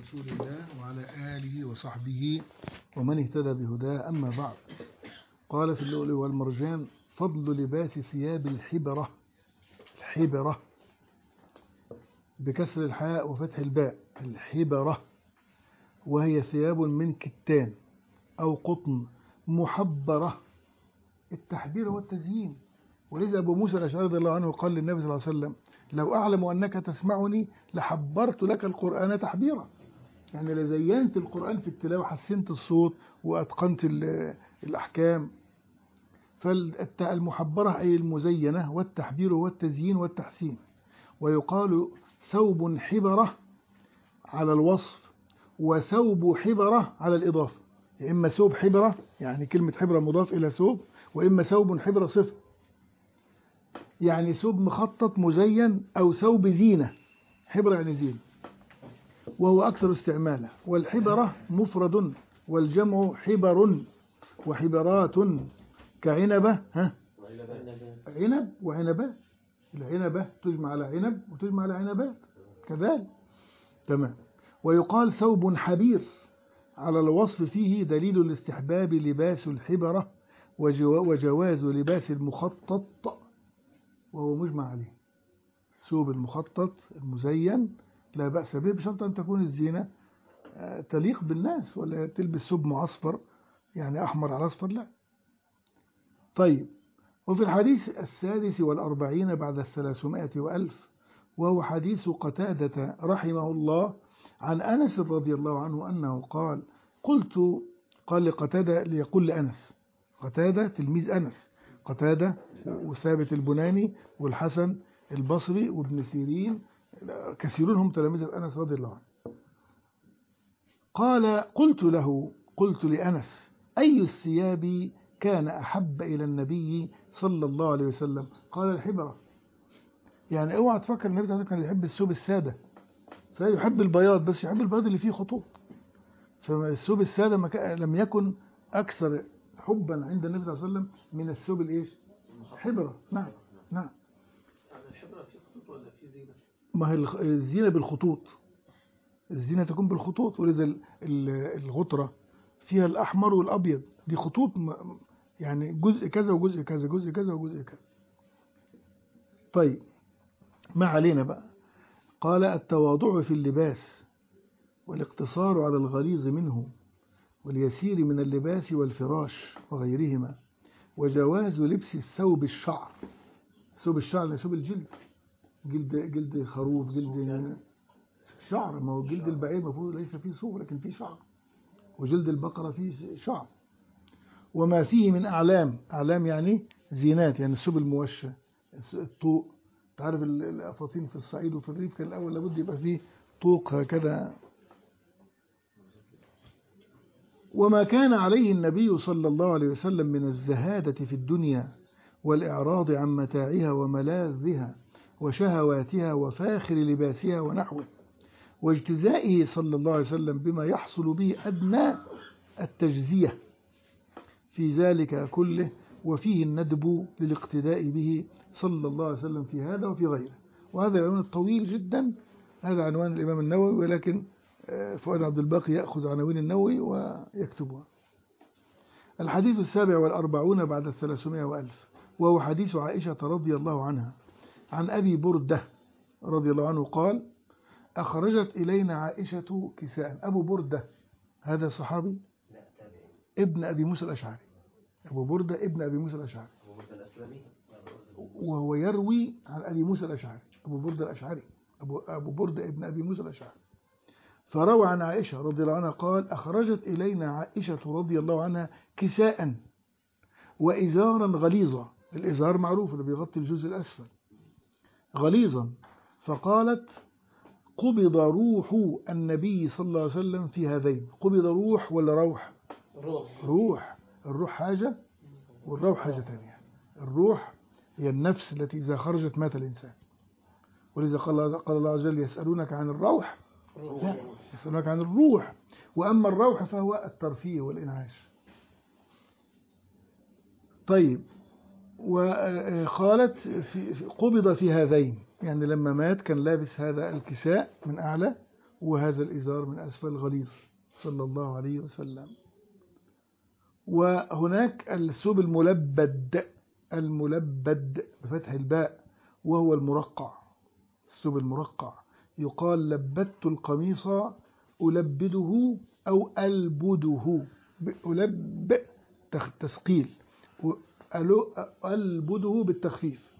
رسول الله وعلى آله وصحبه ومن اهتدى بهداه، أما بعد. قال في اللؤلؤ والمرجان: فضل لباس ثياب الحبرة، الحبرة بكسر الحاء وفتح الباء، الحبرة، وهي ثياب من كتان أو قطن محبرة، التحبير والتزيين. ولذا أبو موسى الأشعري رضي الله عنه قال للنبي صلى الله عليه وسلم: لو أعلم أنك تسمعني لحبرت لك القرآن تحبيرا. يعني لزينت القرآن في التلاوة، حسنت الصوت وأتقنت الأحكام. فالمحبرة أي المزينة، والتحبير والتزيين والتحسين. ويقال ثوب حبرة على الوصف، وثوب حبرة على الإضافة. إما ثوب حبرة يعني كلمة حبرة مضاف إلى ثوب، وإما ثوب حبرة صفة، يعني ثوب مخطط مزين أو ثوب زينة. حبرة يعني زينة، وهو أكثر استعمالا. والحبرة مفرد، والجمع حبر وحبرات كعنبة. عنب وعنبات، العنبة تجمع على عنب وتجمع على عنبات كذلك. تمام. ويقال ثوب حبير على الوصف، فيه دليل الاستحباب لباس الحبرة وجواز لباس المخطط، وهو مجمع عليه. ثوب المخطط المزين لا بأس به، بشرط أن تكون الزينة تليق بالناس، ولا تلبس ثوب معصفر يعني أحمر على أصفر، لا. طيب. وفي الحديث 46 بعد 300 وألف، وهو حديث قتادة رحمه الله عن أنس رضي الله عنه أنه قال لقتادة ليقول لأنس، قتادة تلميذ أنس، قتادة وثابت البناني والحسن البصري وابن سيرين، كثيرون هم تلاميذ أنس رضي الله عنه. قال: قلت لأنس: أي الثياب كان أحب إلى النبي صلى الله عليه وسلم؟ قال: الحبرة. يعني اوعى تفكر النبي صلى الله عليه وسلم كان يحب الثوب السادة، فيحب البياض، بس يحب البياض اللي فيه خطوط. فالثوب السادة لم يكن أكثر حبا عند النبي صلى الله عليه وسلم من الثوب الإيش؟ حبرة. نعم. نعم. الحبرة في خطوط ولا في زينة؟ ما هي الزينة بالخطوط، الزينة تكون بالخطوط. ولذا الغطرة فيها الأحمر والأبيض، دي خطوط، يعني جزء كذا وجزء كذا، جزء كذا وجزء كذا. طيب، ما علينا بقى. قال: التواضع في اللباس، والاقتصار على الغليظ منه، واليسير من اللباس والفراش وغيرهما، وجواز لبس الثوب الشعر. ثوب الشعر يعني ثوب الجلد، جلد خروف، جلد شعر. ما هو جلد البعير المفروض ليس فيه صوف لكن فيه شعر، وجلد البقرة فيه شعر. وما فيه من أعلام يعني زينات، يعني الثوب الموشى، الطوق. تعرف الأفاطين في الصعيد وفي الريف كان الأول لابد يبقى فيه طوق هكذا. وما كان عليه النبي صلى الله عليه وسلم من الزهادة في الدنيا، والإعراض عن متاعها وملاذها وشهواتها وفاخر لباسها ونحوه، واجتزائه صلى الله عليه وسلم بما يحصل به أدنى التجزية في ذلك كله، وفيه الندب للاقتداء به صلى الله عليه وسلم في هذا وفي غيره. وهذا العنوان الطويل جدا، هذا عنوان الإمام النووي، ولكن فؤاد عبد الباقي يأخذ عناوين النووي ويكتبها. الحديث 47 بعد 300 وألف، وهو حديث عائشة رضي الله عنها عن أبي بردة رضي الله عنه قال: أخرجت إلينا عائشة كساء. أبو بردة هذا صحابي ابن أبي موسى الأشعري، أبو بردة ابن أبي موسى الأشعري، وهو يروي عن أبي موسى الأشعري. أبو بردة الأشعري، أبو بردة ابن أبي موسى الأشعري. فروى عن عائشة رضي الله عنها قال: أخرجت إلينا عائشة رضي الله عنها كساء وإزارا غليظا. الإزار معروف اللي بيغطي الجزء الأسفل، غليظا. فقالت: قبض روح النبي صلى الله عليه وسلم في هذين. قبض روح ولا روح؟ روح. الروح حاجة والروح حاجة ثانية. الروح هي النفس التي إذا خرجت مات الإنسان. ولذا قال الله عز وجل: يسألونك عن الروح، لا، يسألونك عن الروح. وأما الروح فهو الترفيه والإنعاش. طيب. وقالت قبض في هذين، يعني لما مات كان لابس هذا الكساء من أعلى، وهذا الإزار من أسفل غليظ صلى الله عليه وسلم. وهناك الثوب الملبد بفتح الباء وهو المرقع. الثوب المرقع يقال لبدت القميص، ألبده أو ألبده، ألب تثقيل، ألبده بالتخفيف،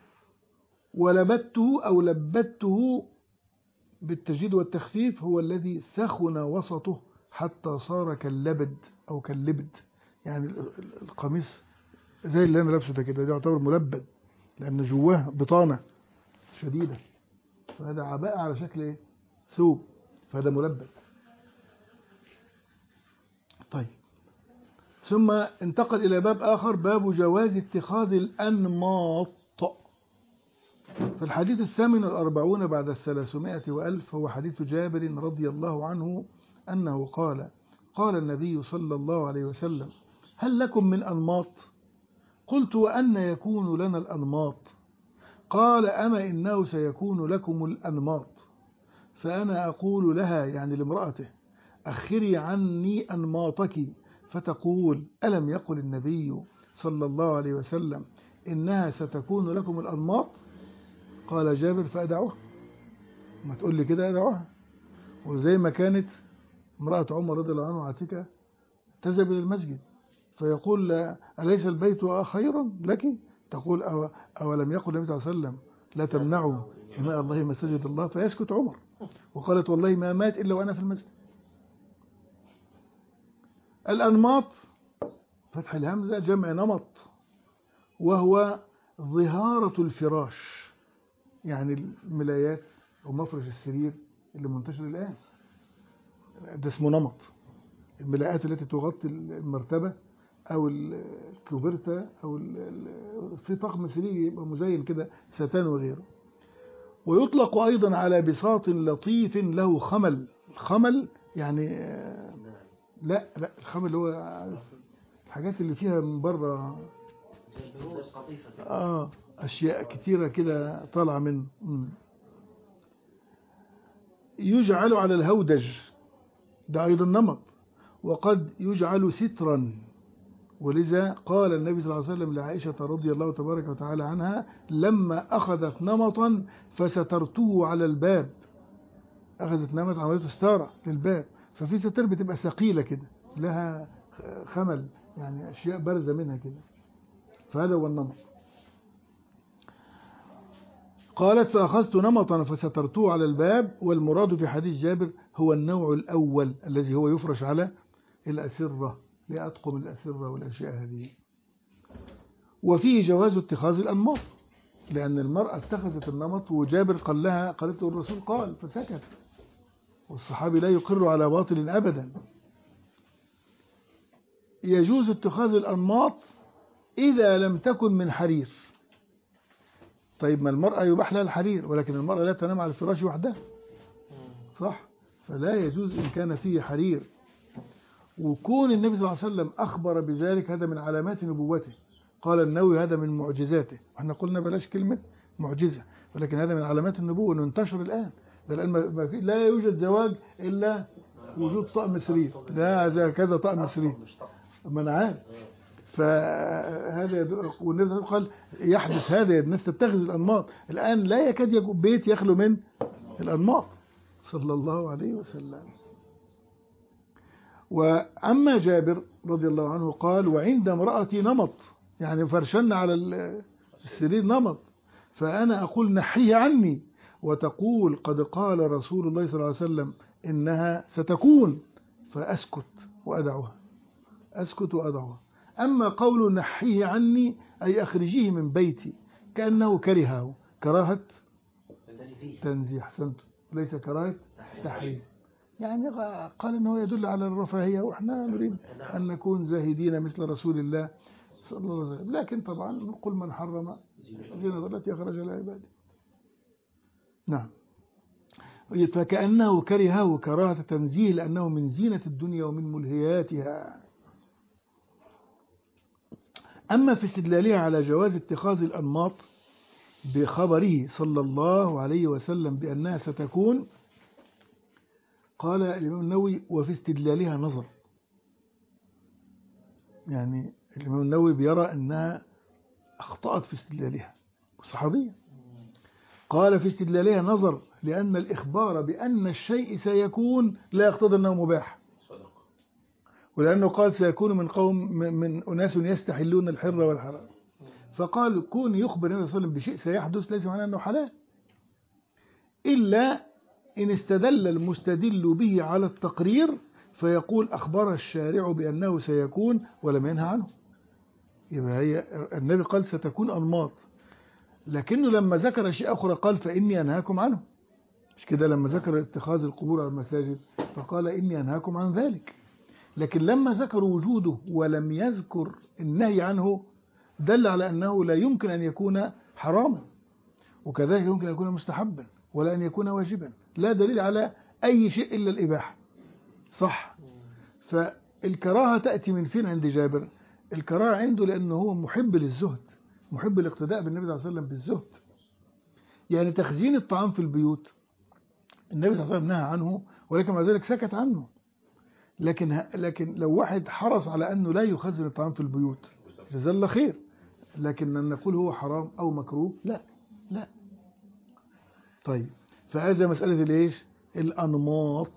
ولبدته أو لبدته بالتجديد والتخفيف هو الذي سخن وسطه حتى صار كاللبد أو كاللبد، يعني القميص زي اللي أنا لابسه ده كده، ده يعتبر ملبد لأن جواه بطانة شديدة، فهذا عباءة على شكل إيه؟ ثوب، فهذا ملبد. طيب، ثم انتقل إلى باب آخر، باب جواز اتخاذ الأنماط. فالحديث 48 بعد 300 وألف هو حديث جابر رضي الله عنه أنه قال: قال النبي صلى الله عليه وسلم: هل لكم من أنماط؟ قلت: وأن يكون لنا الأنماط؟ قال: أما إنه سيكون لكم الأنماط. فأنا أقول لها، يعني لامرأته: أخري عني أنماطك. فتقول: ألم يقل النبي صلى الله عليه وسلم إنها ستكون لكم الأنماط؟ قال جابر: فأدعوها. ما تقول لي كده أدعوها. وزي ما كانت امرأة عمر رضي الله عنه عاتكة تذهب إلى المسجد فيقول: أليس البيت خيرا لك؟ تقول: أولم يقل النبي صلى الله عليه وسلم لا تمنعوا إماء الله مساجد الله؟ فيسكت عمر، وقالت: والله ما مات إلا وأنا في المسجد. الأنماط فتح الهمزة جمع نمط، وهو ظهارة الفراش، يعني الملايات أو مفرش السرير اللي منتشر الآن، ده اسمه نمط. الملاءات التي تغطي المرتبة أو الكوبرتا أو في طقم سرير يبقى مزين كده، ستان وغيره. ويطلق أيضا على بساط لطيف له خمل. الخمل يعني لا الخمل اللي هو الحاجات اللي فيها من بره أشياء كتيرة كده طالعة منه. يجعل على الهودج، ده أيضا نمط، وقد يجعل سترا. ولذا قال النبي صلى الله عليه وسلم لعائشة رضي الله تبارك وتعالى عنها: لما أخذت نمطا فسترته على الباب. أخذت نمط عملته ستارة للباب، ففي ستر بتبقى ثقيلة كده لها خمل، يعني أشياء بارزة منها كده، فهذا هو النمط. قالت: فأخذت نمطا فسترته على الباب. والمراد في حديث جابر هو النوع الأول الذي هو يفرش على الأسرة، لأطقم الأسرة والأشياء هذه. وفيه جواز اتخاذ الأنماط، لأن المرأة اتخذت النمط وجابر قال لها، قالت له الرسول قال، فسكت. والصحابي لا يقر على باطل أبدا. يجوز اتخاذ الأنماط إذا لم تكن من حرير. طيب، ما المرأة يباح لها الحرير، ولكن المرأة لا تنام على الفراش وحدها، صح؟ فلا يجوز إن كان فيه حرير. وكون النبي صلى الله عليه وسلم أخبر بذلك هذا من علامات نبوته. قال النووي: هذا من معجزاته. احنا قلنا بلاش كلمة معجزة، ولكن هذا من علامات النبوة انه انتشر الآن. ده الآن لا يوجد زواج إلا وجود طقم سرير، لا كذا طقم سرير، ما أنا عارف. فهذا والنبي قال يحدث هذا، الناس تتخذ الأنماط. الآن لا يكاد يكون بيت يخلو من الأنماط صلى الله عليه وسلم. وأما جابر رضي الله عنه قال: وعند امرأتي نمط، يعني فرشنا على السرير نمط، فأنا أقول: نحيه عني. وتقول: قد قال رسول الله صلى الله عليه وسلم إنها ستكون. فأسكت وأدعوها، أسكت وأدعوها. أما قول نحيه عني أي أخرجيه من بيتي، كأنه كرهه كراهة تنزيه، أحسنت، ليس كراهة تحريم. يعني قال أنه يدل على الرفاهية، وإحنا نريد أن نكون زاهدين مثل رسول الله صلى الله عليه وسلم. لكن طبعا قل من حرم زينة التي أخرج لعباده. نعم. فكأنه كرهه كراهة تنزيه، لأنه من زينة الدنيا ومن ملهياتها. أما في استدلالها على جواز اتخاذ الأنماط بخبره صلى الله عليه وسلم بأنها ستكون، قال الإمام النووي وفي استدلالها نظر. يعني الإمام النووي بيرى أنها أخطأت في استدلالها، صحابية. قال في استدلالها نظر لأن الإخبار بأن الشيء سيكون لا يقتضي أنه مباح، ولأنه قال سيكون من قوم من أناس يستحلون الحر والحرام، فقال كون يخبر النبي صلى الله عليه وسلم بشيء سيحدث ليس معناه أنه حلال، إلا إن استدل المستدل به على التقرير فيقول أخبر الشارع بأنه سيكون ولم ينهى عنه. يبقى هي النبي قال ستكون أنماط، لكنه لما ذكر شيء آخر قال فإني أنهاكم عنه. مش كده؟ لما ذكر اتخاذ القبور على المساجد فقال إني أنهاكم عن ذلك. لكن لما ذكر وجوده ولم يذكر النهي عنه دل على أنه لا يمكن أن يكون حراما، وكذلك يمكن أن يكون مستحبا ولا أن يكون واجبا، لا دليل على أي شيء إلا الإباحة. صح؟ فالكراهة تأتي من فين عند جابر؟ الكراهة عنده لأنه هو محب للزهد، محب الاقتداء بالنبي صلى الله عليه وسلم بالزهد. يعني تخزين الطعام في البيوت النبي صلى الله عليه وسلم نهى عنه، ولكن مع ذلك سكت عنه. لكن لو واحد حرص على أنه لا يخزن الطعام في البيوت جزاه الله خير، لكن أن نقول هو حرام أو مكروه لا. طيب، فهذا مسألة الإيش؟ الأنماط.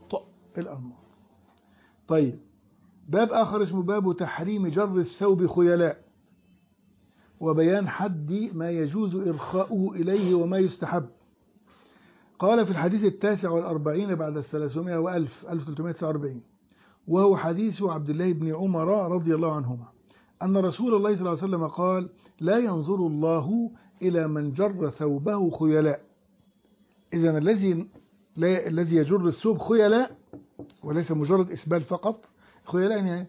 طيب، باب آخر اسمه باب تحريم جر الثوب خيلاء وبيان حد ما يجوز إرخاؤه إليه وما يستحب. قال في الحديث 49 بعد 300 وألف 1349، وهو حديث عبد الله بن عمر رضي الله عنهما أن رسول الله صلى الله عليه وسلم قال لا ينظر الله إلى من جر ثوبه خيلاء. إذن الذي يجر الثوب خيلاء وليس مجرد إسبال فقط. خيلاء يعني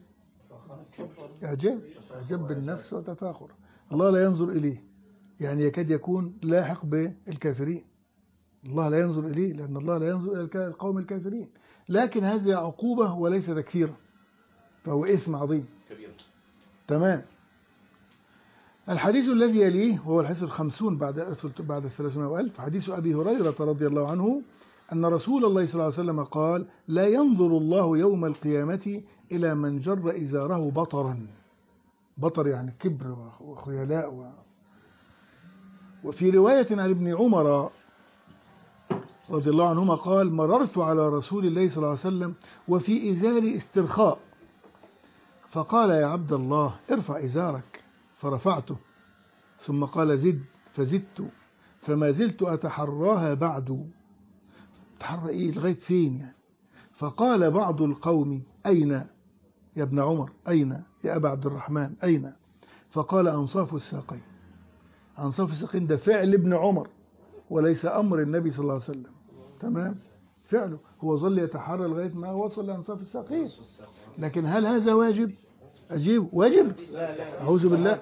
إعجاب بالنفس وتفاخر. الله لا ينظر إليه، يعني يكاد يكون لاحق بالكافرين. الله لا ينظر إليه لأن الله لا ينظر إلى القوم الكافرين، لكن هذه عقوبة وليس تكفيرا، فهو اسم عظيم. تمام. الحديث الذي يليه وهو الحديث 50 بعد 300 وألف، حديث أبي هريرة رضي الله عنه أن رسول الله صلى الله عليه وسلم قال لا ينظر الله يوم القيامة إلى من جر إزاره بطرا. بطر يعني كبر وخيلاء. وفي رواية عن ابن عمر رضي الله عنهما قال مررت على رسول الله صلى الله عليه وسلم وفي إزاري استرخاء، فقال يا عبد الله ارفع إزارك، فرفعته، ثم قال زد، فزدت، فما زلت أتحراها بعد. تحرى إيه لغاية فين يعني؟ فقال بعض القوم أين يا ابن عمر؟ أين يا أبا عبد الرحمن؟ أين؟ فقال أنصاف الساقين. أنصاف الساقين ده فعل ابن عمر وليس أمر النبي صلى الله عليه وسلم. تمام؟ فعله هو ظل يتحرى لغاية ما وصل لأنصاف الساقين. لكن هل هذا واجب؟ أجيب واجب؟ أعوذ بالله،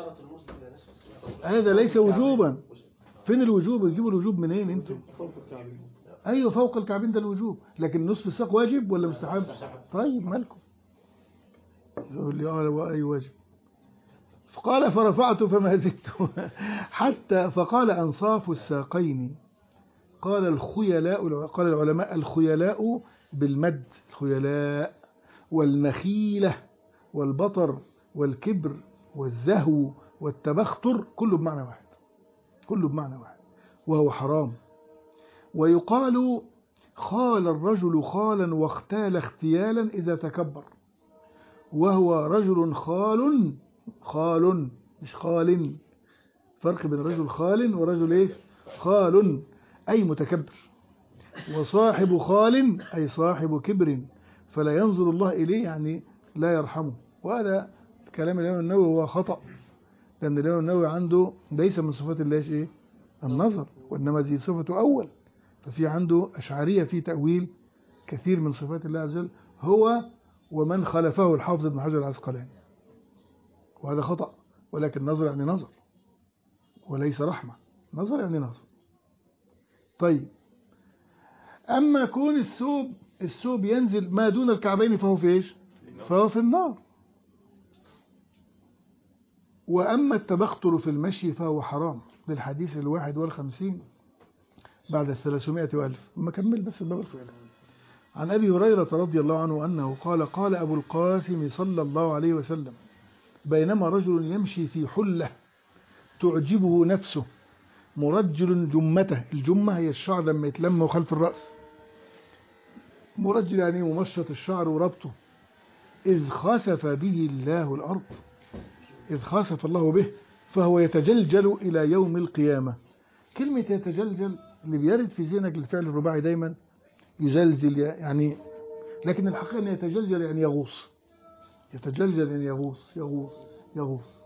هذا ليس وجوبا. فين الوجوب؟ يجيبوا الوجوب منين انتم؟ أيوة فوق الكعبين ده الوجوب، لكن نصف الساق واجب ولا مستحب؟ طيب مالكم؟ يقول لي أي واجب. فقال فرفعت فما زدت حتى فقال أنصاف الساقين. قال الخيلاء، قال العلماء الخيلاء بالمد، الخيلاء والنخيلة والبطر والكبر والزهو والتبختر كله بمعنى واحد، كله بمعنى واحد، وهو حرام. ويقال خال الرجل خالا واختال اختيالا إذا تكبر، وهو رجل خال مش خال، فرق بين رجل خال ورجل ايش؟ خال أي متكبر، وصاحب خال أي صاحب كبر، فلا ينظر الله إليه يعني لا يرحمه. وهذا كلام الإمام النووي هو خطأ، لأن الإمام النووي عنده ليس من صفات الله إيه؟ النظر، وإنما دي صفته أول. ففي عنده أشعرية في تأويل كثير من صفات الله عز وجل، هو ومن خلفه الحافظ ابن حجر العسقلاني، وهذا خطأ. ولكن نظر يعني نظر وليس رحمة، نظر يعني نظر. طيب، أما كون الثوب ينزل ما دون الكعبين فهو في إيش؟ فهو في النار. وأما التبختر في المشي فهو حرام، للحديث 51 بعد 300 وألف. ما كمل بس الباب الفعل. عن أبي هريرة رضي الله عنه أنه قال أبو القاسم صلى الله عليه وسلم: بينما رجل يمشي في حلة تعجبه نفسه مرجل جمته، الجمة هي الشعر لما يتلم خلف الرأس، مرجل يعني ممشط الشعر وربطه، إذ خسف به الله الأرض، إذ خسف الله به فهو يتجلجل إلى يوم القيامة. كلمة يتجلجل اللي بيرد في ذهنك الفعل الرباعي دايما يزلزل يعني، لكن الحقيقة أن يتجلجل يعني يغوص، يتجلجل يعني يغوص يغوص يغوص.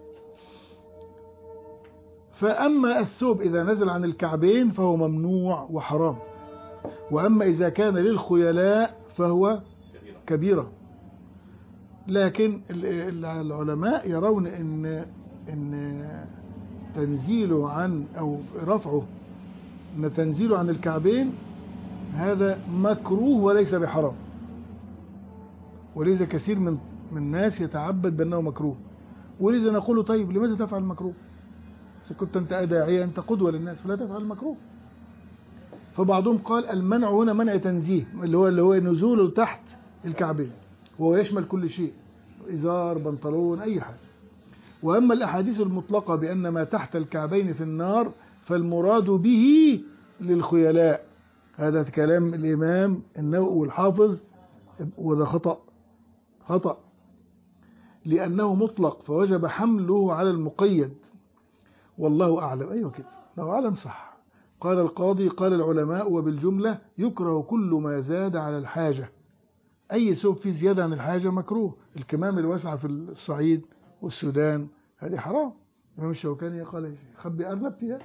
فأما الثوب إذا نزل عن الكعبين فهو ممنوع وحرام، وأما إذا كان للخيلاء فهو كبيرة. لكن العلماء يرون إن تنزيله عن أو رفعه إن تنزيله عن الكعبين هذا مكروه وليس بحرام، ولذا كثير من الناس يتعبد بأنه مكروه، ولذا نقول طيب لماذا تفعل المكروه؟ إذا كنت أنت داعية أنت قدوة للناس فلا تفعل المكروه. فبعضهم قال المنع هنا منع تنزيه، اللي هو نزوله تحت الكعبين، وهو يشمل كل شيء، إزار بنطلون أي حاجة. وأما الأحاديث المطلقة بأن ما تحت الكعبين في النار فالمراد به للخيلاء، هذا كلام الإمام النووي والحافظ، وده خطأ لأنه مطلق فوجب حمله على المقيد، والله أعلم. أيوة كده، لو أعلم صح. قال القاضي: قال العلماء وبالجملة يكره كل ما زاد على الحاجة، أي ثوب فيه زيادة عن الحاجة مكروه. الكمام الواسعة في الصعيد والسودان هذه حرام، الإمام الشوكاني قال خبي أرنب فيها.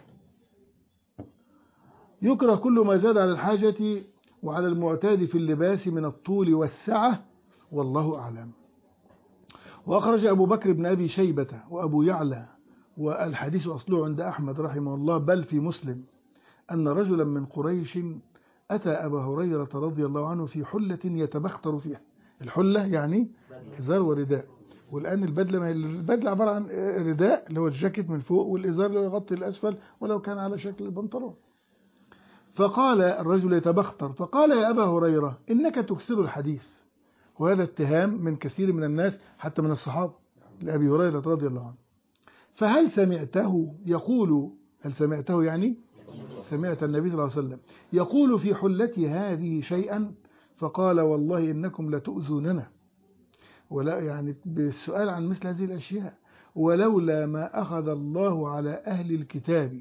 يكره كل ما زاد على الحاجة وعلى المعتاد في اللباس من الطول والسعة، والله أعلم. وأخرج أبو بكر بن أبي شيبة وأبو يعلى، والحديث أصله عند أحمد رحمه الله بل في مسلم، أن رجلا من قريش أتى أبا هريرة رضي الله عنه في حلة يتبختر فيها. الحلة يعني إزار ورداء، والآن البدلة عبارة عن رداء اللي هو الجاكيت من فوق، والإزار اللي يغطي الأسفل ولو كان على شكل البنطلون. فقال الرجل يتبختر، فقال: يا أبا هريرة إنك تكثر الحديث. وهذا اتهام من كثير من الناس حتى من الصحابة لأبي هريرة رضي الله عنه. فهل سمعته يقول، هل سمعته يعني سمعت النبي صلى الله عليه وسلم يقول في حلتي هذه شيئا؟ فقال: والله إنكم لتؤذوننا، ولا يعني بالسؤال عن مثل هذه الأشياء، ولولا ما أخذ الله على أهل الكتاب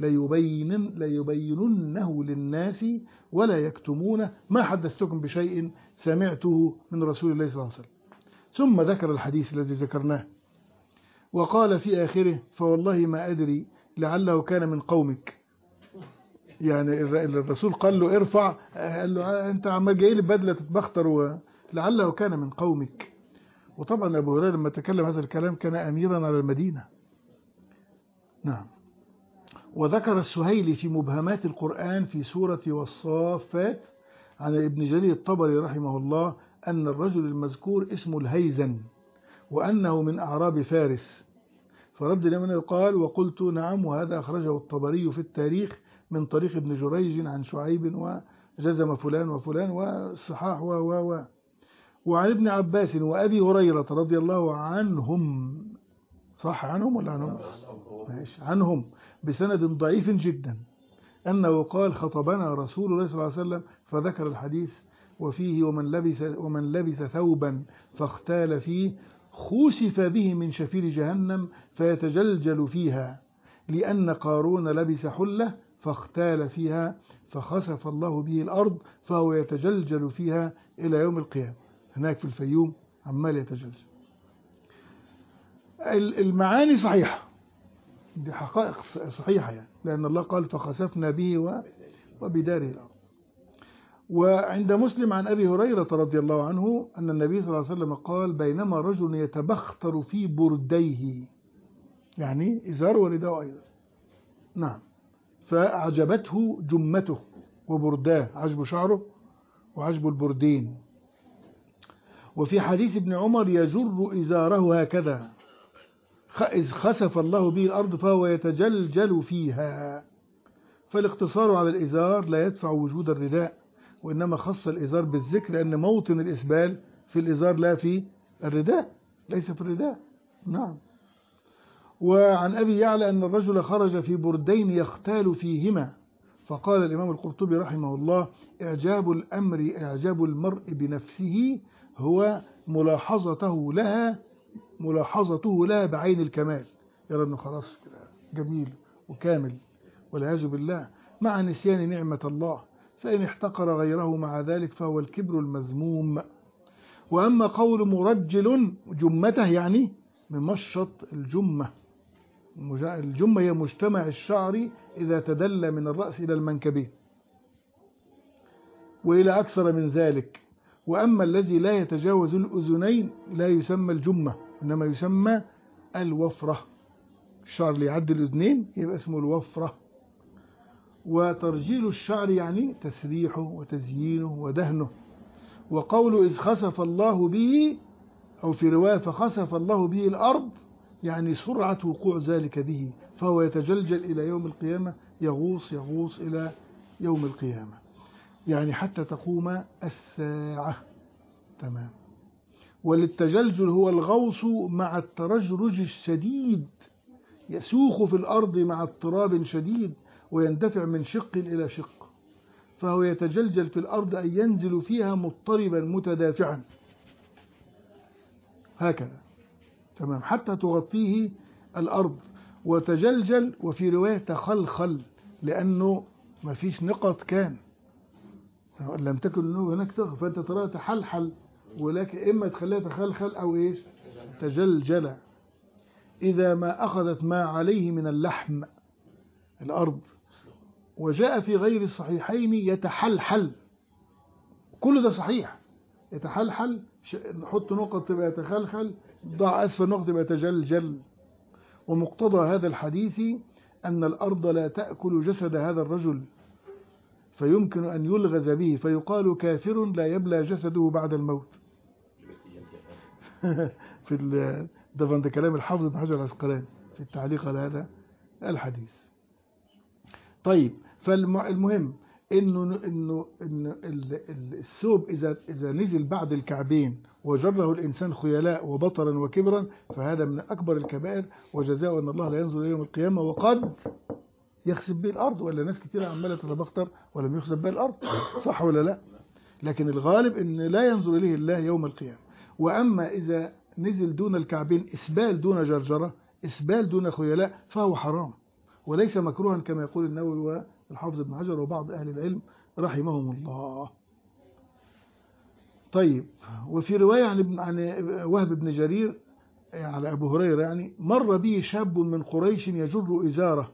ليبيننه للناس ولا يكتمونه، ما حدثتكم بشيء سمعته من رسول الله صلى الله عليه وسلم. ثم ذكر الحديث الذي ذكرناه، وقال في آخره: فوالله ما أدري لعله كان من قومك. يعني الرسول قال له ارفع، قال له أنت عمال جاي لي بدلة تتبختر، ولعله كان من قومك. وطبعا أبو هريرة لما تكلم هذا الكلام كان أميرا على المدينة. نعم. وذكر السهيلي في مبهمات القرآن في سورة والصافات عن ابن جرير الطبري رحمه الله أن الرجل المذكور اسمه الهيزن، وأنه من أعراب فارس. فرد لمن قال: وقلت نعم، وهذا أخرجه الطبري في التاريخ من طريق ابن جريج عن شعيب وجزم فلان وفلان والصحاح وعن ابن عباس وأبي هريرة رضي الله عنهم، صح عنهم ولا عنهم؟ عنهم بسند ضعيف جدا، أنه قال: خطبنا رسول الله صلى الله عليه وسلم، فذكر الحديث وفيه: ومن لبس ثوبا فاختال فيه خسف به من شفير جهنم فيتجلجل فيها، لأن قارون لبس حلة فاختال فيها فخسف الله به الأرض فهو يتجلجل فيها إلى يوم القيامة. هناك في الفيوم عمال يتجلجل. المعاني صحيحة، دي حقائق صحيحة يعني، لأن الله قال: فخسفنا به وبداره الأرض. وعند مسلم عن أبي هريرة رضي الله عنه أن النبي صلى الله عليه وسلم قال: بينما رجل يتبختر في برديه، يعني إزار ورداء أيضا. نعم. فأعجبته جمته وبرداه، عجب شعره وعجب البردين. وفي حديث ابن عمر: يجر إزاره هكذا إذ خسف الله به الأرض فهو يتجلجل فيها. فالاقتصار على الإزار لا يدفع وجود الرداء، وإنما خص الإزار بالذكر لأن موطن الإسبال في الإزار لا في الرداء، ليس في الرداء. نعم. وعن أبي يعلى أن الرجل خرج في بردين يختال فيهما، فقال الإمام القرطبي رحمه الله: إعجاب الأمر إعجاب المرء بنفسه هو ملاحظته لها بعين الكمال، يرى أنه خلاص جميل وكامل والعياذ بالله، مع نسيان نعمة الله، فإن احتقر غيره مع ذلك فهو الكبر المذموم. وأما قول مرجل جمته يعني ممشط الجمة، الجمة هي مجتمع الشعر إذا تدلى من الرأس إلى المنكبين وإلى أكثر من ذلك. وأما الذي لا يتجاوز الأذنين لا يسمى الجمة، إنما يسمى الوفرة. الشعر اللي يعدي الأذنين يبقى اسمه الوفرة. وترجيل الشعر يعني تسريحه وتزيينه ودهنه. وقوله إذ خسف الله به، أو في رواية فخسف الله به الأرض، يعني سرعة وقوع ذلك به، فهو يتجلجل إلى يوم القيامة، يغوص إلى يوم القيامة، يعني حتى تقوم الساعة. تمام. وللتجلجل هو الغوص مع الترجرج الشديد، يسوخ في الأرض مع اضطراب شديد ويندفع من شق إلى شق، فهو يتجلجل في الأرض أي ينزل فيها مضطربا متدافعا هكذا. تمام. حتى تغطيه الأرض. وتجلجل، وفي رواية تخلخل، لأنه ما فيش نقط، كان لم تكن هناك تخل، فأنت ترى تحلحل، ولكن إما تخليها تخلخل أو إيش تجلجل. إذا ما أخذت ما عليه من اللحم الأرض. وجاء في غير الصحيحين يتحلحل، كل ده صحيح. يتحلحل، نحط نقط تبقى يتخلخل، ضع أسفل نقط تبقى يتجلجل. ومقتضى هذا الحديث أن الأرض لا تأكل جسد هذا الرجل، فيمكن أن يلغز به فيقال كافر لا يبلى جسده بعد الموت. ده كلام الحافظ بن حجر العسقلاني في التعليق على هذا الحديث. طيب، فالمهم إنه الثوب إذا نزل بعد الكعبين وجره الإنسان خيلاء وبطرا وكبرا فهذا من أكبر الكبائر، وجزاء أن الله لا ينظر يوم القيامة وقد يخسف به الأرض. ولا ناس كتير عمالة تتبختر ولم يخسف به الأرض، صح ولا لا؟ لكن الغالب إن لا ينظر إليه الله يوم القيامة. وأما إذا نزل دون الكعبين إسبال دون جرجرة، إسبال دون خيلاء، فهو حرام وليس مكروها كما يقول النووي والحافظ ابن حجر وبعض أهل العلم رحمهم الله. طيب، وفي رواية عن وهب بن جرير على أبو هريرة يعني: مر به شاب من قريش يجر إزاره،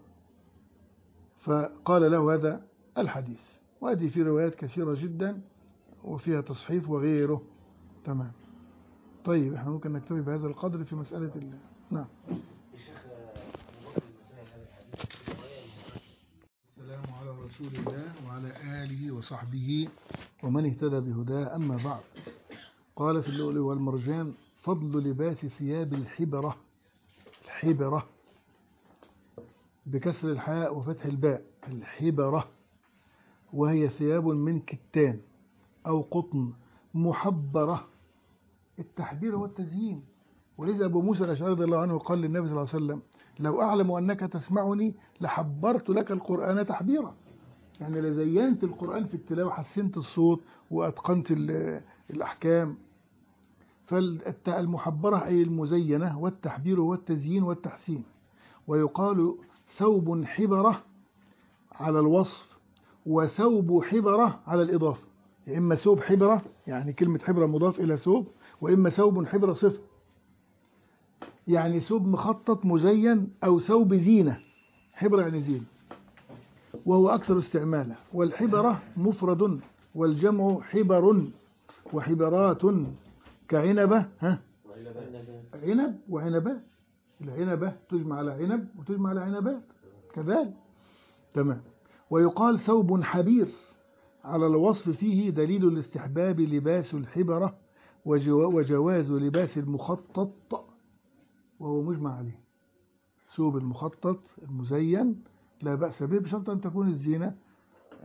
فقال له هذا الحديث. وهذه في روايات كثيرة جدا وفيها تصحيف وغيره. تمام. طيب، احنا ممكن نكتفي بهذا القدر في مسألة نعم. السلام على رسول الله وعلى آله وصحبه ومن اهتدى بهداه، أما بعد. قال في اللؤلؤ والمرجان: فضل لباس ثياب الحبرة، الحبرة بكسر الحاء وفتح الباء، الحبرة، وهي ثياب من كتان أو قطن محبرة. التحبير والتزيين. ولذا أبو موسى الأشعري رضي الله عنه قال للنبي صلى الله عليه وسلم: لو أعلم أنك تسمعني لحبرت لك القرآن تحبيرا، يعني لزينت القرآن في التلاوة، حسنت الصوت وأتقنت الأحكام. فالمحبرة أي المزينة، والتحبير والتزيين والتحسين. ويقال ثوب حبرة على الوصف، وثوب حبرة على الإضافة. إما ثوب حبرة يعني كلمة حبرة مضاف إلى ثوب، وإما ثوب حبرة صفة، يعني ثوب مخطط مزين أو ثوب زينة. حبرة يعني زينة، وهو أكثر استعمالا. والحبرة مفرد، والجمع حبر وحبرات كعنبة. عنب وعنبات، العنبة تجمع على عنب وتجمع على عنبات كذلك. تمام. ويقال ثوب حبير على الوصف، فيه دليل الاستحباب لباس الحبرة وجواز لباس المخطط، وهو مجمع عليه. ثوب المخطط المزين لا بأس به بشرط أن تكون الزينة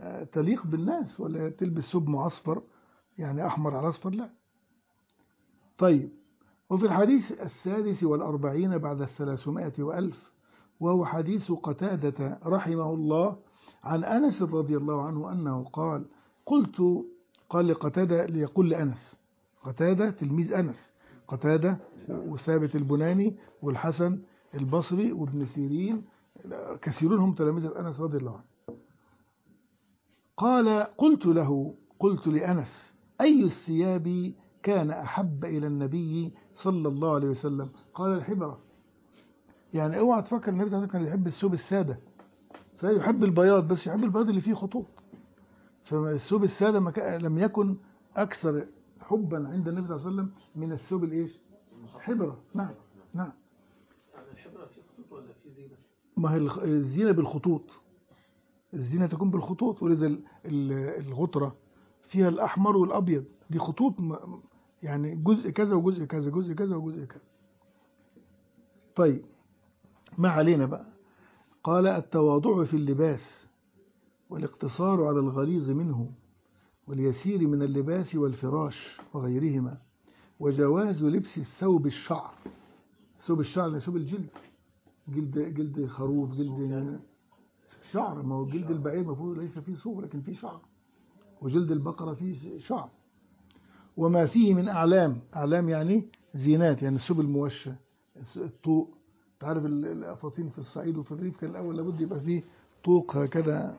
تليق بالناس، ولا تلبس ثوب معصفر يعني أحمر على أصفر، لا. طيب، وفي الحديث 46 بعد 300 وألف، وهو حديث قتادة رحمه الله عن أنس رضي الله عنه أنه قال لقتادة ليقول لأنس، قتادة تلميذ أنس، قتادة وثابت البناني والحسن البصري وابن سيرين، كثيرون هم تلاميذ أنس رضي الله عنه. قال قلت لأنس أي الثياب كان أحب إلى النبي صلى الله عليه وسلم؟ قال الحبرة. يعني اوعى تفكر النبي صلى الله عليه وسلم كان يحب الثوب السادة، فيحب البياض، بس يحب البياض اللي فيه خطوط. فالثوب السادة لم يكن أكثر حبا عند النبي صلى الله عليه وسلم من الثوب الإيش؟ حبرة. نعم. يعني الحبرة في خطوط ولا في زينة؟ ما هي الزينة بالخطوط، الزينة تكون بالخطوط، ولذا الغطرة فيها الأحمر والأبيض، دي خطوط يعني جزء كذا وجزء كذا، جزء كذا وجزء كذا. طيب، ما علينا بقى. قال التواضع في اللباس والاقتصار على الغليظ منه واليسير من اللباس والفراش وغيرهما، وجواز لبس الثوب الشعر. ثوب الشعر يعني ثوب الجلد، جلد خروف، جلد شعر. ما هو جلد البعير مفروض ليس فيه صوف لكن فيه شعر، وجلد البقرة فيه شعر. وما فيه من أعلام يعني زينات، يعني الثوب الموشى، الطوق. تعرف الأفاطين في الصعيد وفي الريف كان الأول لابد يبقى فيه طوق هكذا.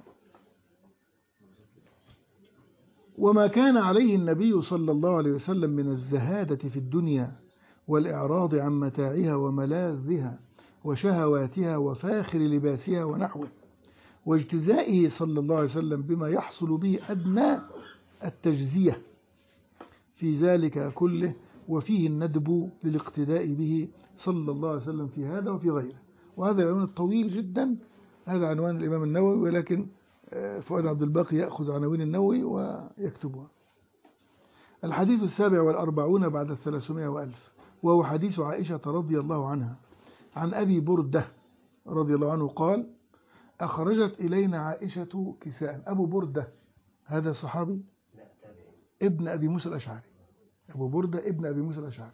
وما كان عليه النبي صلى الله عليه وسلم من الزهادة في الدنيا والإعراض عن متاعها وملاذها وشهواتها وفاخر لباسها ونحوه، واجتزائه صلى الله عليه وسلم بما يحصل به أدنى التجزية في ذلك كله، وفيه الندب للاقتداء به صلى الله عليه وسلم في هذا وفي غيره. وهذا العنوان الطويل جدا، هذا عنوان الإمام النووي، ولكن فؤاد عبد الباقي يأخذ عناوين النووي ويكتبها. الحديث 47 بعد 300 وألف، وهو حديث عائشة رضي الله عنها عن أبي بردة رضي الله عنه قال أخرجت إلينا عائشة كساء. أبو بردة هذا صحابي ابن أبي موسى الأشعري، أبو بردة ابن أبي موسى الأشعري،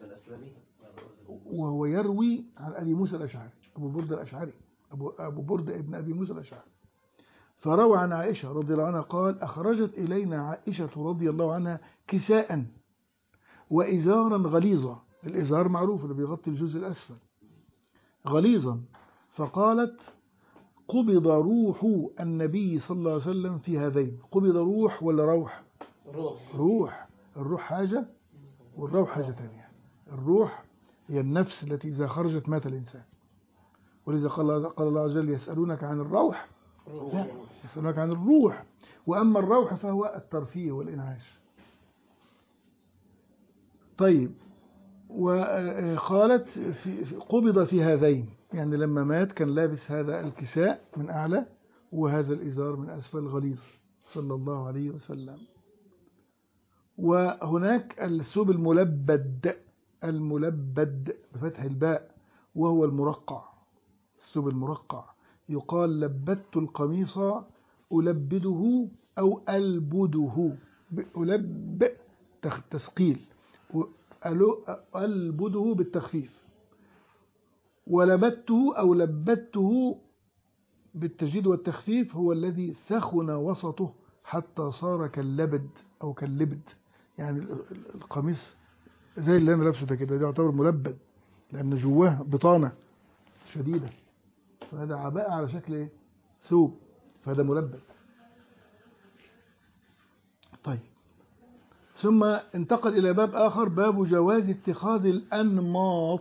وهو يروي عن أبي موسى الأشعري. أبو بردة الأشعري، أبو بردة ابن أبي موسى الأشعري. فروى عن عائشة رضي الله عنها قال أخرجت إلينا عائشة رضي الله عنها كساء وإزارا غليظا. الإزار معروف اللي بيغطي الجزء الأسفل، غليظا. فقالت قبض روح النبي صلى الله عليه وسلم في هذين. قبض روح ولا روح؟ روح. الروح حاجة والروح حاجة ثانية. الروح هي النفس التي إذا خرجت مات الإنسان، ولذا قال الله عز وجل يسألونك عن الروح، لا، يسألونك عن الروح. وأما الروح فهو الترفيه والإنعاش. طيب، وقالت قبض في هذين، يعني لما مات كان لابس هذا الكساء من أعلى وهذا الإزار من أسفل غليظ صلى الله عليه وسلم. وهناك الثوب الملبد بفتح الباء، وهو المرقع. الثوب المرقع يقال لبدت القميص ألبده أو ألبده. ألب تثقيل، ألبده بالتخفيف. ولبدته أو لبدته بالتجديد والتخفيف هو الذي سخن وسطه حتى صار كاللبد أو كاللبد. يعني القميص زي اللي أنا لابسه ده كده، ده يعتبر ملبد لأن جواه بطانة شديدة، فهذا عباءة على شكل ثوب، فهذا ملبد. طيب، ثم انتقل إلى باب آخر، باب جواز اتخاذ الأنماط.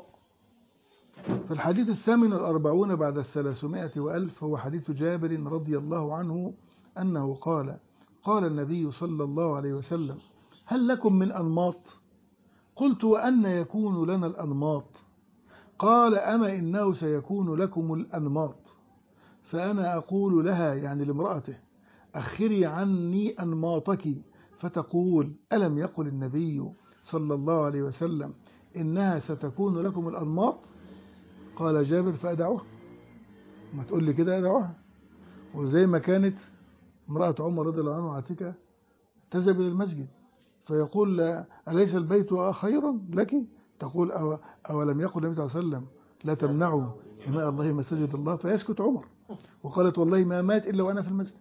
في الحديث 48 بعد 300 وألف، هو حديث جابر رضي الله عنه أنه قال النبي صلى الله عليه وسلم هل لكم من أنماط؟ قلت وأن يكون لنا الأنماط؟ قال أما إنه سيكون لكم الأنماط. فأنا أقول لها، يعني لامرأته، أخري عني أنماطك، فتقول ألم يقل النبي صلى الله عليه وسلم إنها ستكون لكم الأنماط؟ قال جابر فأدعوها. ما تقول لي كده أدعوها. وزي ما كانت امرأة عمر رضي الله عنه عاتكة تذهب إلى المسجد فيقول أليس البيت خيرا لك؟ تقول أولم يقل النبي صلى الله عليه وسلم لا تمنعوا إماء الله مساجد الله؟ فيسكت عمر وقالت والله ما مات إلا وأنا في المسجد.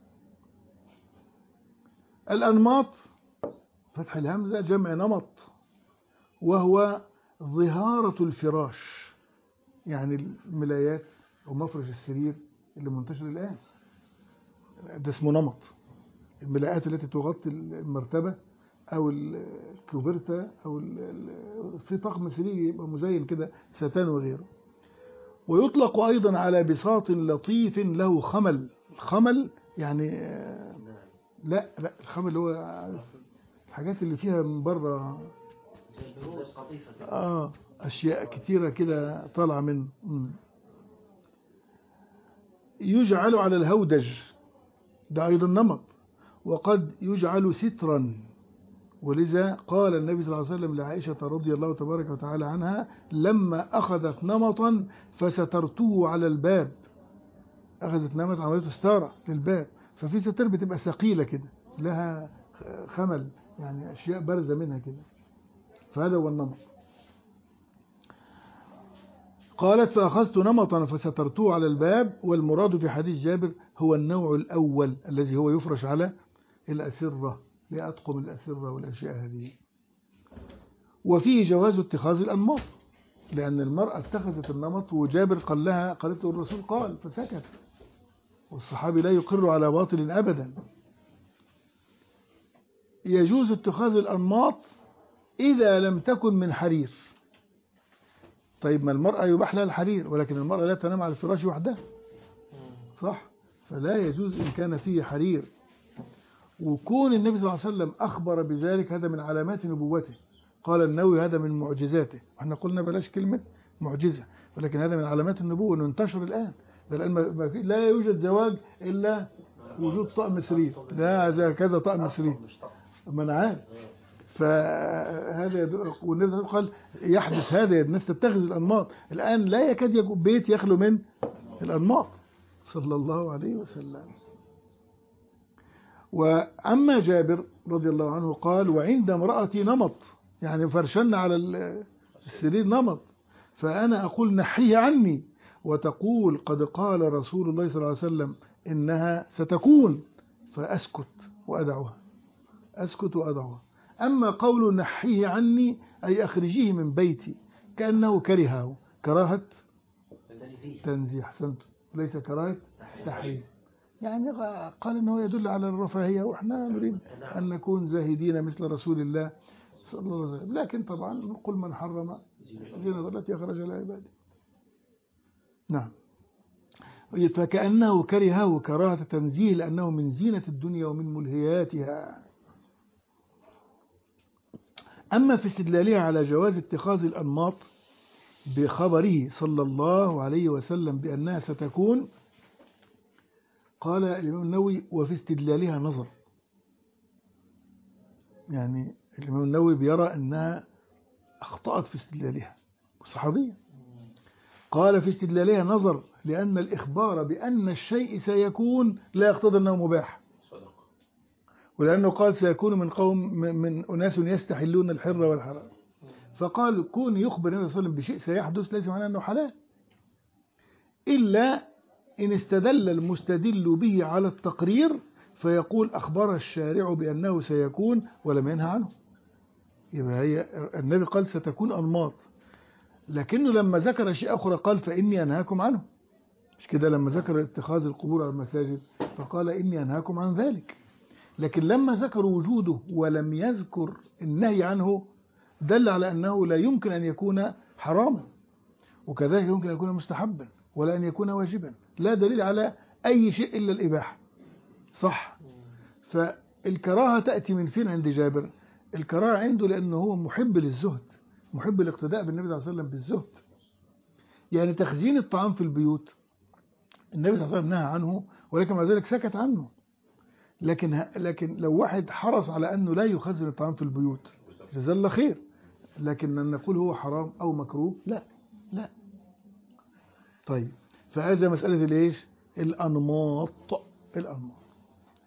الأنماط فتح الهمزة جمع نمط، وهو ظهارة الفراش، يعني الملايات أو مفرش السرير اللي منتشر الآن ده اسمه نمط. الملاءات التي تغطي المرتبة أو الكوبرتا أو في طقم سرير يبقى مزين كده ستان وغيره. ويطلق أيضا على بساط لطيف له خمل. الخمل يعني لا الخمل اللي هو الحاجات اللي فيها من بره أشياء كتيرة كده طالعة منه. يجعل على الهودج ده أيضا نمط، وقد يجعل سترا، ولذا قال النبي صلى الله عليه وسلم لعائشة رضي الله تبارك وتعالى عنها لما أخذت نمطا فسترته على الباب. أخذت نمط عملته ستارة للباب، ففي ستر بتبقى ثقيلة كده لها خمل يعني أشياء بارزة منها كده، فهذا هو النمط. قالت فأخذت نمطا فسترته على الباب، والمراد في حديث جابر هو النوع الأول الذي هو يفرش على الأسرة لأطقم الأسرة والأشياء هذه. وفيه جواز اتخاذ الأنماط، لأن المرأة اتخذت النمط وجابر قال لها قالت له الرسول قال فسكت، والصحابي لا يقر على باطل أبدا. يجوز اتخاذ الأنماط إذا لم تكن من حرير. طيب ما المرأة يباح لها الحرير، ولكن المرأة لا تنام على الفراش وحدها صح؟ فلا يجوز إن كان فيه حرير. وكون النبي صلى الله عليه وسلم أخبر بذلك هذا من علامات نبوته. قال النووي هذا من معجزاته، احنا قلنا بلاش كلمة معجزة، ولكن هذا من علامات النبوة انه انتشر الآن. لا يوجد زواج إلا وجود طقم سرير، لا كذا طقم سرير، ما أنا عارف. فهذا والنبي قال يحدث هذا، الناس تتخذ الأنماط الآن، لا يكاد بيت يخلو من الأنماط صلى الله عليه وسلم. وأما جابر رضي الله عنه قال وعند امرأتي نمط، يعني فرشنا على السرير نمط، فأنا أقول نحيه عني، وتقول قد قال رسول الله صلى الله عليه وسلم إنها ستكون، فأسكت وأدعوها، أسكت وأدعوها. أما قول نحيه عني أي أخرجيه من بيتي، كأنه كرهه كراهة تنزيه، أحسنت، ليس كراهة تحريم. يعني قال أنه يدل على الرفاهية، وإحنا نريد أن نكون زاهدين مثل رسول الله صلى الله عليه وسلم. لكن طبعا نقول من حرم زينة التي أخرج لعباده. نعم. فكأنه كرهه كراهة تنزيه لأنه من زينة الدنيا ومن ملهياتها. أما في استدلالها على جواز اتخاذ الأنماط بخبره صلى الله عليه وسلم بأنها ستكون، قال الإمام النووي وفي استدلالها نظر. يعني الإمام النووي بيرى أنها أخطأت في استدلالها، صحابية. قال في استدلالها نظر، لأن الإخبار بأن الشيء سيكون لا يقتضي أنه مباح، ولأنه قال سيكون من قوم من أناس يستحلون الحر والحرام، فقال كون يخبر النبي صلى الله عليه وسلم بشيء سيحدث ليس معناه أنه حلال، إلا إن استدل المستدل به على التقرير فيقول أخبر الشارع بأنه سيكون ولم ينهى عنه. يبقى هي النبي قال ستكون أنماط، لكنه لما ذكر شيء آخر قال فإني أنهاكم عنه، مش كده؟ لما ذكر اتخاذ القبور على المساجد فقال إني أنهاكم عن ذلك. لكن لما ذكر وجوده ولم يذكر النهي عنه دل على أنه لا يمكن أن يكون حراما، وكذلك يمكن أن يكون مستحبا ولا أن يكون واجبا، لا دليل على أي شيء إلا الإباحة، صح؟ فالكراهة تأتي من فين عند جابر؟ الكراهة عنده لأنه هو محب للزهد، محب الاقتداء بالنبي صلى الله عليه وسلم بالزهد. يعني تخزين الطعام في البيوت النبي صلى الله عليه وسلم نهى عنه، ولكن مع ذلك سكت عنه. لكن لو واحد حرص على أنه لا يخزن الطعام في البيوت جزاه الله خير، لكن أن نقول هو حرام أو مكروه لا. طيب، فهذا مسألة الإيش؟ الأنماط.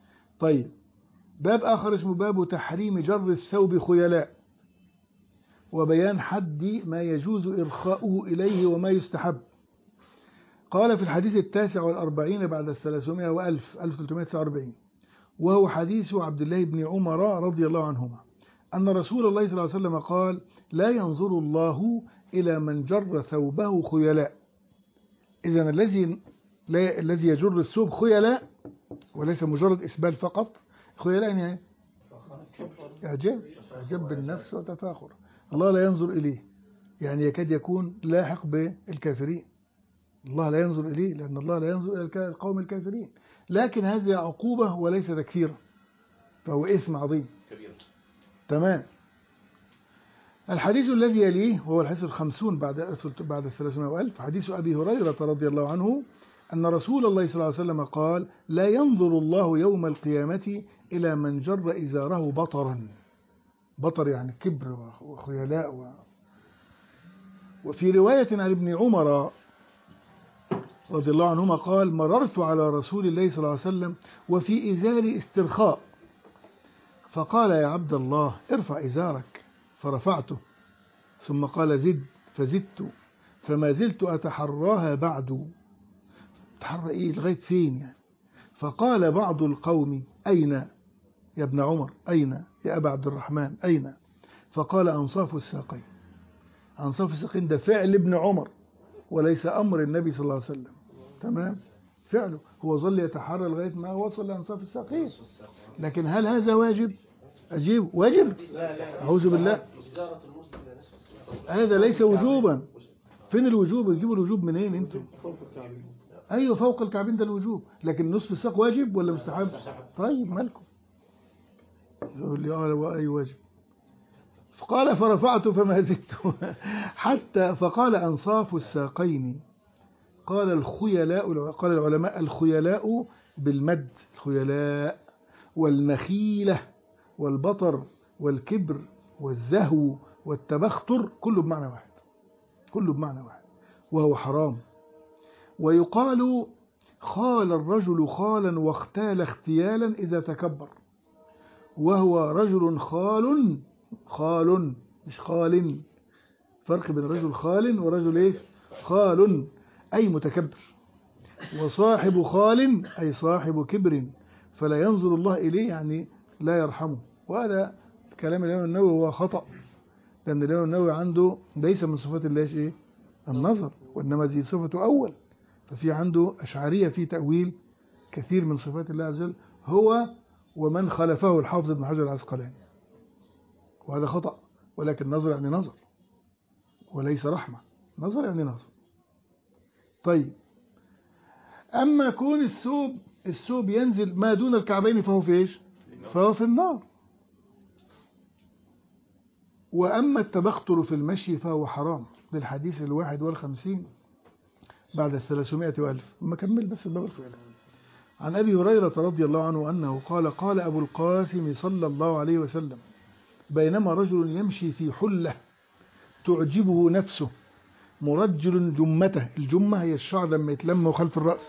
طيب، باب آخر اسمه باب تحريم جر الثوب خيلاء، وبيان حد ما يجوز إرخاؤه إليه وما يستحب. قال في الحديث 49 بعد 300 وألف 1349، وهو حديث عبد الله بن عمر رضي الله عنهما أن رسول الله صلى الله عليه وسلم قال: لا ينظر الله إلى من جر ثوبه خيلاء. إذن الذي يجر الثوب خيلاء وليس مجرد إسبال فقط. خيلاء يعني إعجاب بالنفس وتفاخر. الله لا ينظر إليه، يعني يكاد يكون لاحق بالكافرين. الله لا ينظر إليه لأن الله لا ينظر إلى القوم الكافرين، لكن هذه عقوبة وليس تكفيرا، فهو اسم عظيم. تمام. الحديث الذي يليه وهو الحديث 50 بعد 300 وألف، حديث أبي هريرة رضي الله عنه أن رسول الله صلى الله عليه وسلم قال: لا ينظر الله يوم القيامة إلى من جر إزاره بطرا. بطر يعني كبر وخيلاء. وفي رواية عن ابن عمر رضي الله عنهما قال: مررت على رسول الله صلى الله عليه وسلم وفي إزاري استرخاء، فقال: يا عبد الله ارفع إزارك، فرفعته، ثم قال: زد، فزدت، فما زلت أتحراها بعد. تحرى إيه لغاية فين يعني؟ فقال بعض القوم: أين يا ابن عمر؟ أين يا أبا عبد الرحمن؟ أين؟ فقال: أنصاف الساقين. أنصاف الساقين ده فعل ابن عمر وليس أمر النبي صلى الله عليه وسلم. تمام، فعله هو ظل يتحرى لغاية ما وصل لأنصاف الساقين. لكن هل هذا واجب؟ أجيب واجب؟ أعوذ بالله، هذا ليس وجوبا. فين الوجوب؟ تجيبوا الوجوب منين انتم؟ أيوة، فوق الكعبين ده الوجوب، لكن نصف الساق واجب ولا مستحب؟ طيب مالكم؟ يقول لي أي واجب. فقال: فرفعت فما زدت حتى، فقال: أنصاف الساقين. قال الخيلاء، قال العلماء: الخيلاء بالمد، الخيلاء والمخيلة والبطر والكبر والزهو والتبختر كله بمعنى واحد، كله بمعنى واحد، وهو حرام. ويقال: خال الرجل خالا واختال اختيالا إذا تكبر، وهو رجل خال، خال مش خال، فرق بين رجل خال ورجل ايش؟ خال أي متكبر، وصاحب خال أي صاحب كبر، فلا ينظر الله إليه يعني لا يرحمه. وهذا كلام الإمام النووي هو خطأ، لأن الإمام النووي عنده ليس من صفات الله ايه؟ النظر، وإنما دي صفته أول. ففي عنده أشعرية في تأويل كثير من صفات الله عز وجل، هو ومن خلفه الحافظ ابن حجر العسقلاني، وهذا خطأ. ولكن نظر يعني نظر وليس رحمة، نظر يعني نظر. طيب، أما كون الثوب ينزل ما دون الكعبين فهو في إيش؟ فهو في النار. وأما التبختر في المشي فهو حرام، للحديث 51 بعد 300 وألف. ما كمل بس الباب الفعل. عن أبي هريرة رضي الله عنه أنه قال: قال أبو القاسم صلى الله عليه وسلم: بينما رجل يمشي في حلة تعجبه نفسه مرجل جمته. الجمة هي الشعر لما يتلم خلف الرأس،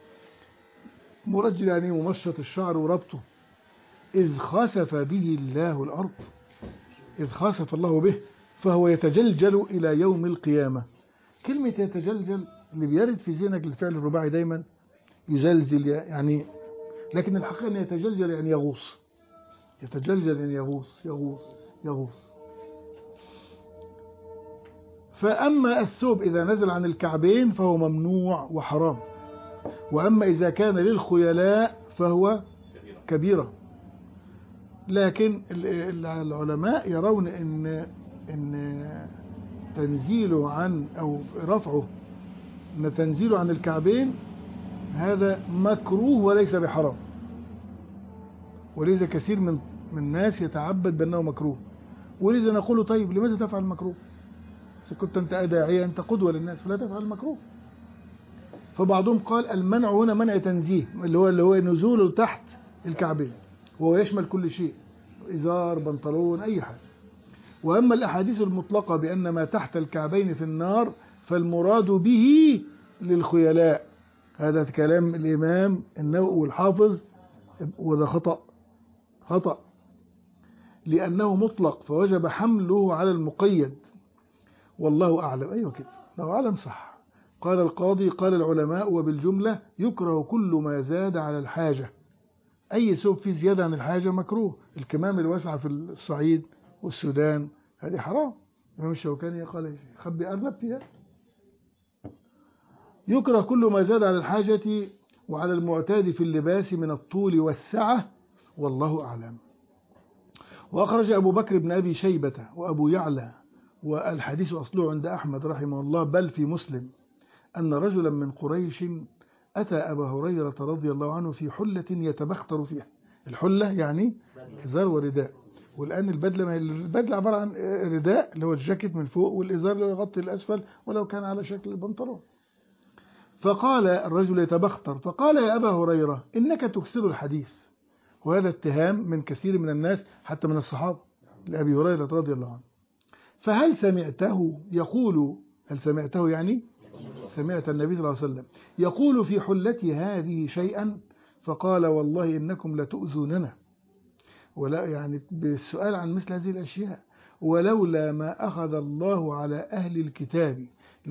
مرجل يعني ممشط الشعر وربطه. إذ خسف به الله الأرض، إذ خسف الله به، فهو يتجلجل إلى يوم القيامة. كلمة يتجلجل اللي بيرد في ذهنك الفعل الرباعي دايما يزلزل يعني، لكن الحقيقة أن يتجلجل يعني يغوص. يتجلجل يعني يغوص يغوص يغوص. فأما الثوب إذا نزل عن الكعبين فهو ممنوع وحرام، وأما إذا كان للخيلاء فهو كبيرة. لكن العلماء يرون إن تنزيله عن أو رفعه، إن تنزيله عن الكعبين هذا مكروه وليس بحرام. ولذا كثير من الناس يتعبد بأنه مكروه، ولذا نقول: طيب لماذا تفعل المكروه؟ إذا كنت أنت داعية، أنت قدوة للناس، فلا تفعل المكروه. فبعضهم قال المنع هنا منع تنزيه، اللي هو نزوله تحت الكعبين، وهو يشمل كل شيء، إزار، بنطلون، أي حاجة. وأما الأحاديث المطلقة بأن ما تحت الكعبين في النار فالمراد به للخيلاء، هذا كلام الإمام النووي والحافظ وده خطأ لأنه مطلق فوجب حمله على المقيد، والله أعلم. أيوة كده، لو أعلم صح. قال القاضي قال العلماء وبالجملة يكره كل ما زاد على الحاجة، أي ثوب فيه زيادة عن الحاجة مكروه. الكمام الواسعة في الصعيد والسودان هذه حرام. الإمام الشوكاني قال خبي أرنب فيها. يكره كل ما زاد على الحاجة وعلى المعتاد في اللباس من الطول والسعة، والله أعلم. وأخرج أبو بكر بن أبي شيبة وأبو يعلى، والحديث أصله عند أحمد رحمه الله بل في مسلم، أن رجلا من قريش أتى أبا هريرة رضي الله عنه في حلة يتبختر فيها. الحلة يعني إزار ورداء، والآن البدلة عبارة عن رداء اللي هو الجاكيت من فوق، والإزار اللي يغطي الأسفل ولو كان على شكل البنطلون. فقال الرجل يتبختر، فقال يا أبا هريرة إنك تكسر الحديث. وهذا اتهام من كثير من الناس حتى من الصحابة لأبي هريرة رضي الله عنه. فهل سمعته يقول، هل سمعته يعني سمعت النبي صلى الله عليه وسلم يقول في حلتي هذه شيئا؟ فقال والله إنكم لتؤذوننا، ولا يعني بالسؤال عن مثل هذه الأشياء، ولولا ما أخذ الله على أهل الكتاب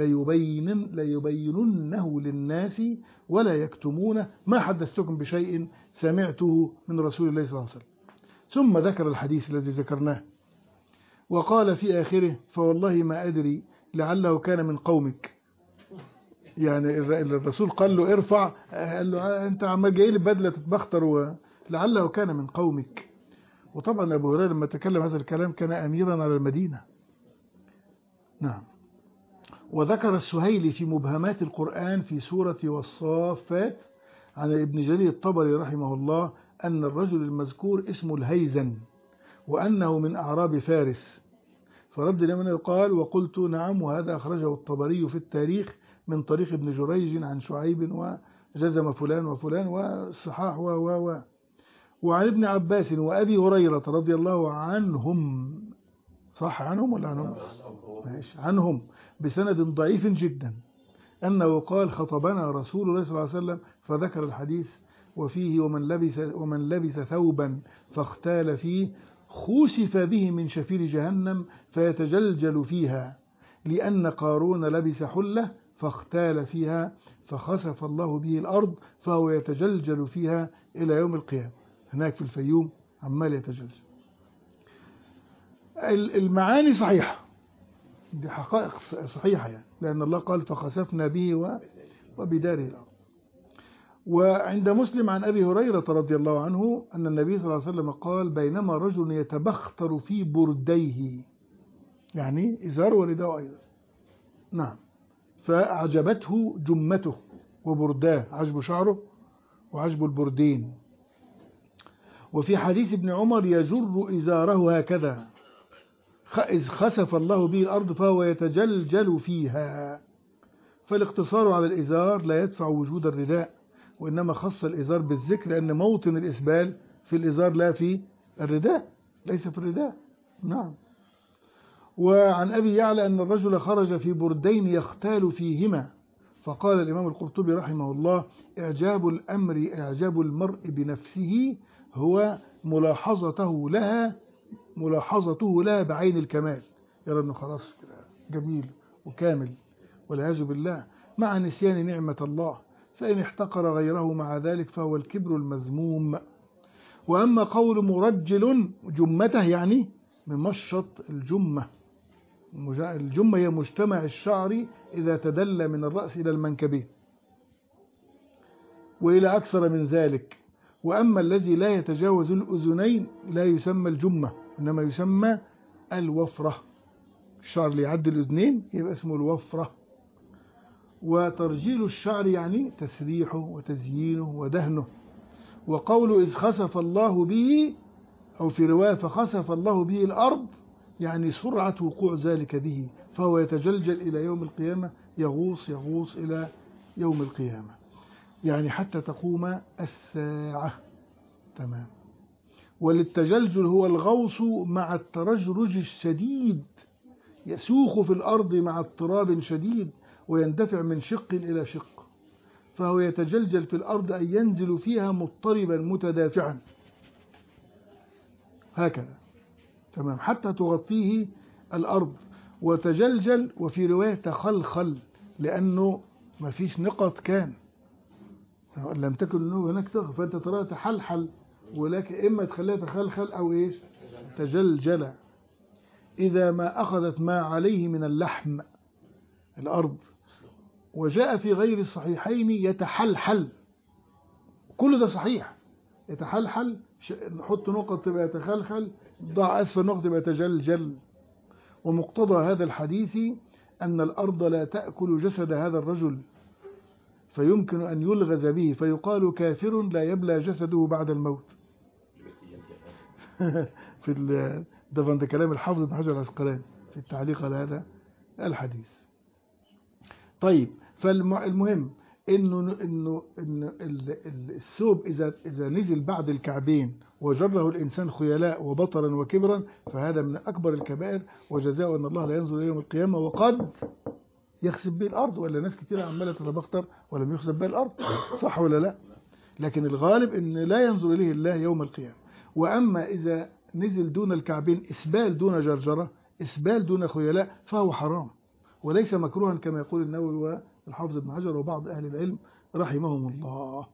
ليبيننه للناس ولا يكتمونه ما حدثتكم بشيء سمعته من رسول الله صلى الله عليه وسلم. ثم ذكر الحديث الذي ذكرناه وقال في آخره فوالله ما أدري لعله كان من قومك. يعني الرسول قال له ارفع، قال له أنت عمال جاي لي بدلة تتبختر، ولعله كان من قومك. وطبعا أبو هريرة لما تكلم هذا الكلام كان أميرا على المدينة. نعم. وذكر السهيلي في مبهمات القرآن في سورة والصافات عن ابن جرير الطبري رحمه الله أن الرجل المذكور اسمه الهيزن وأنه من أعراب فارس. فرد لمن قال وقلت نعم، وهذا أخرجه الطبري في التاريخ من طريق ابن جريج عن شعيب وجزم فلان وفلان والصحاح وعن ابن عباس وأبي هريرة رضي الله عنهم، صح عنهم ولا عنهم؟ عنهم بسند ضعيف جدا أنه قال خطبنا رسول الله صلى الله عليه وسلم فذكر الحديث وفيه ومن لبس ثوبا فاختال فيه خسف به من شفير جهنم فيتجلجل فيها، لأن قارون لبس حلة فاختال فيها فخسف الله به الأرض فهو يتجلجل فيها إلى يوم القيامة. هناك في الفيوم عمال يتجلجل. المعاني صحيحة، دي حقائق صحيحة يعني، لأن الله قال فخسفنا به وبداره الأرض. وعند مسلم عن أبي هريرة رضي الله عنه أن النبي صلى الله عليه وسلم قال بينما رجل يتبختر في برديه، يعني إزار ورداء أيضا. نعم. فأعجبته جمته وبرداه، عجب شعره وعجب البردين. وفي حديث ابن عمر يجر إزاره هكذا إذ خسف الله به الأرض فهو يتجلجل فيها. فالاقتصار على الإزار لا يدفع وجود الرداء، وإنما خص الإزار بالذكر لأن موطن الإسبال في الإزار لا في الرداء، ليس في الرداء. نعم. وعن أبي يعلى أن الرجل خرج في بردين يختال فيهما، فقال الإمام القرطبي رحمه الله إعجاب المرء بنفسه هو ملاحظته لها بعين الكمال، يرى أنه خلاص جميل وكامل والعياذ بالله، مع نسيان نعمة الله، فإن احتقر غيره مع ذلك فهو الكبر المذموم. وأما قول مرجل جمته يعني ممشط الجمة. الجمة هي مجتمع الشعر إذا تدلى من الرأس إلى المنكبين وإلى أكثر من ذلك. وأما الذي لا يتجاوز الأذنين لا يسمى الجمة، إنما يسمى الوفرة. الشعر اللي يعدي الأذنين يبقى اسمه الوفرة. وترجيل الشعر يعني تسريحه وتزيينه ودهنه. وقوله إذ خسف الله به، أو في رواية فخسف الله به الأرض، يعني سرعة وقوع ذلك به، فهو يتجلجل إلى يوم القيامة، يغوص إلى يوم القيامة، يعني حتى تقوم الساعة. تمام. وللتجلجل هو الغوص مع الترجرج الشديد، يسوخ في الأرض مع اضطراب شديد ويندفع من شق إلى شق. فهو يتجلجل في الأرض أي ينزل فيها مضطربا متدافعا هكذا، تمام، حتى تغطيه الأرض. وتجلجل، وفي رواية تخلخل، لأنه ما فيش نقط كان، لم تكن هناك تغ، فأنت ترى تحلحل، ولكن إما تخليها تخلخل أو إيش تجلجل. إذا ما أخذت ما عليه من اللحم الأرض. وجاء في غير الصحيحين يتحلحل، كل ده صحيح، يتحلحل نحط نقط تبقى يتخلخل، ضع أسفل نقط تبقى يتجلجل. ومقتضى هذا الحديث أن الأرض لا تأكل جسد هذا الرجل، فيمكن أن يلغز به فيقال كافر لا يبلى جسده بعد الموت. ده كلام الحافظ ابن حجر العسقلاني في التعليق على هذا الحديث. طيب، فالمهم إنه الثوب إذا نزل بعد الكعبين وجره الإنسان خيلاء وبطرا وكبرا فهذا من أكبر الكبائر، وجزاء أن الله لا ينظر يوم القيامة وقد يخسف به الأرض. ولا ناس كتير عمالة تتبختر ولم يخسف به الأرض، صح ولا لا؟ لكن الغالب إن لا ينظر إليه الله يوم القيامة. وأما إذا نزل دون الكعبين إسبال دون جرجرة، إسبال دون خيلاء، فهو حرام وليس مكروها كما يقول النووي والحافظ ابن حجر وبعض أهل العلم رحمهم الله.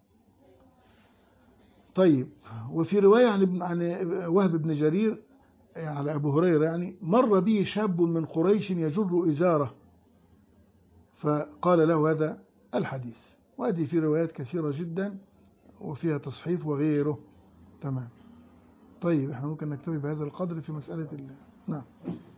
طيب، وفي رواية عن وهب بن جرير على أبو هريرة يعني مر به شاب من قريش يجر إزاره فقال له هذا الحديث. وهذه في روايات كثيرة جدا وفيها تصحيف وغيره، تمام. طيب، احنا ممكن نكتفي بهذا القدر في مسألة نعم.